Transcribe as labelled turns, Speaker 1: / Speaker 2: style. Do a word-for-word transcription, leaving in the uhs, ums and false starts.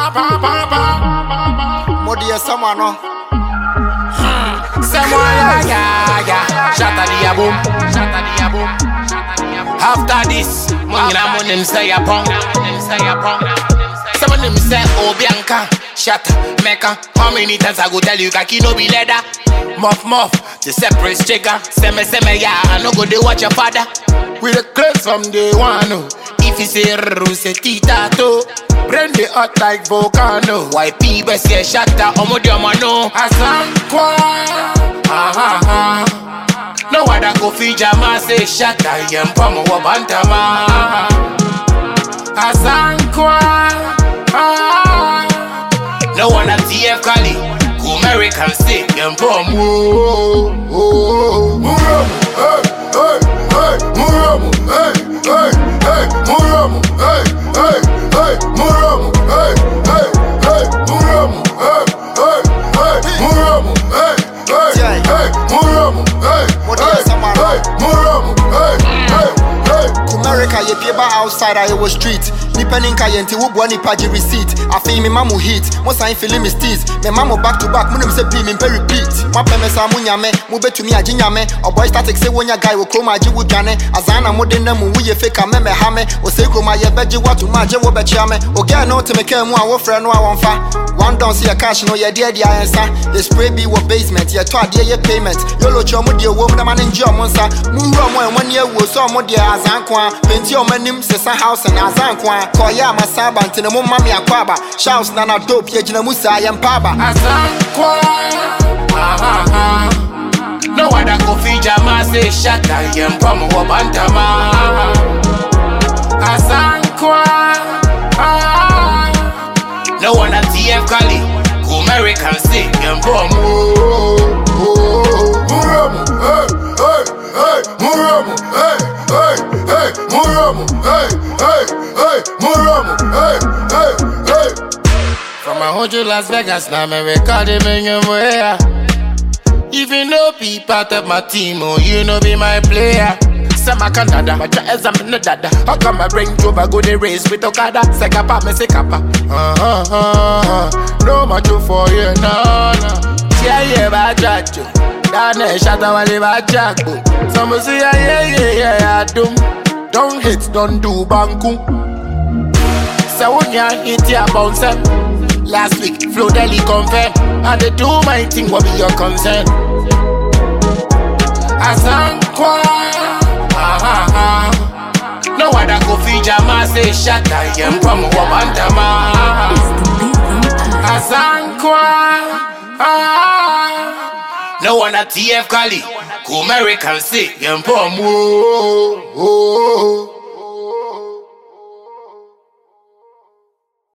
Speaker 1: Modi someone no.
Speaker 2: Someone yeah yeah yeah. Shatta the boom, shatta the boom. After this, money na money say a pong, say a pong. Someone them say oh Bianca, shatta Mecca. How many times I go tell you kaki no be leather? Muff muff, the separate chicken. Seme seme yeah, I no go dey watch your father. We the clothes from day one. No. If you say rrrr, say tita to. Brain the hot like volcano. Why people say shatta, omo di omo no. Asankwa, ah ah ah. No other go fi jama say shatta, yempa mo wabantama. Asankwa, ah. No one at T F Kali, go American say yempa mo.
Speaker 3: Muramu, hey, hey, hey, Muramu, hey, hey, hey, Muramu, hey, hey, hey, Muramu, hey, hey, hey, Muramu, hey, hey, hey, Muramu, hey, hey, hey, Muramu, hey, hey, hey, Muramu, hey, hey, hey.
Speaker 1: America ye pieba outside I was street. Nipeninka yenti wo boni paji receipt. I feel me mamu hit. Mo sign feeling me steez. Me mamu back to back. Munim say be me pe repeat. Ma pe me sa munya me. Mu betu mi ajinya me. O boy static say wonya guy wo kroma aji wo dwane. Azana mo de na mu wo ye fake me me ha me. O say kroma ye beji watu ma je wo bechi ame. O girl no te me ke mu a wo frɛ no a wonfa. One down see a cash no ye dear dear answer. The spray be wo basement. Ye to ade ye payment. Yolo cho mo de wo na man enjoy mo nsa. Mu ro mo en wani ewo so mo de azankwa. Penti o manim sesa house na azankwa. Koya masaba ntine mo mami akwaba. Shouts na na dope ye jina musa yempaba.
Speaker 2: Asankwa, ah ah ah. No other go fi jama say shatta, yempa mo wabantama. Asankwa, ah. No one at T F Kali, go American say yempa mo.
Speaker 3: Muramu, hey, hey, hey, Muramu, hey, hey, hey, Muramu, hey, hey, hey, Muramu, hey, hey, hey.
Speaker 2: From a hundred Las Vegas, now me recording me your way. If you know be part of my team, oh you know be my player. Sama Canada, my jazz I'm in the dada. How come I bring Joba go the race with Okada? Sekapa me sekapa. Uh uh uh uh. No much for you, no no. Yeah yeah, ba jajo. Dane shatta wale ba jago. Some say yeah yeah yeah yeah do. Don't hit, don't do banku. So when ya hit ya bounce em. Last week, Flo Deli confirm. I dey do my thing, what be your concern? Asankwa, ah ah ah. No other go fi jama say shatta, yempa mo wabantama. Asankwa, ah. No one at T F Kali, go American say yempa mo.